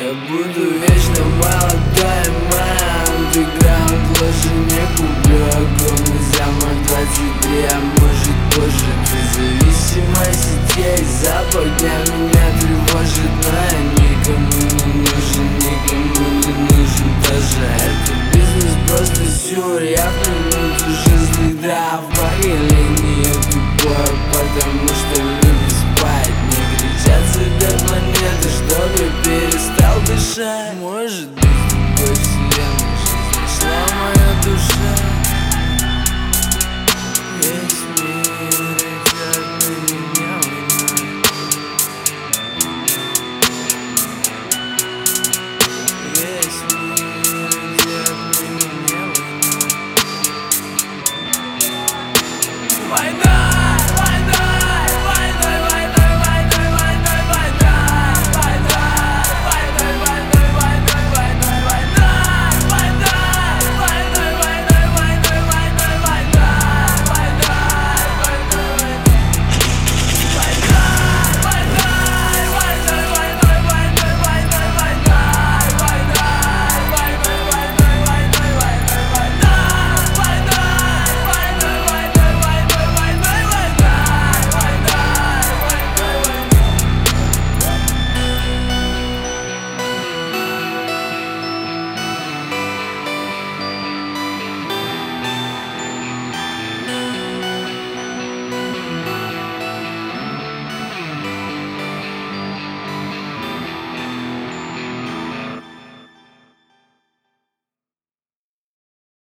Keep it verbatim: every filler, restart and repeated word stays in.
Я буду вечно молодой, моя андеграунд ложи не куплю. Огромный замок двадцать три, а может позже. Ты зависимость сетей, запах дня меня тревожит. Но я никому не нужен, никому не нужен тоже. Это бизнес просто сюр, я в минуту жизни драв. Поколение тупое, потому что любит спать. Не кричат цвет монеты, чтобы перестал дышать. Может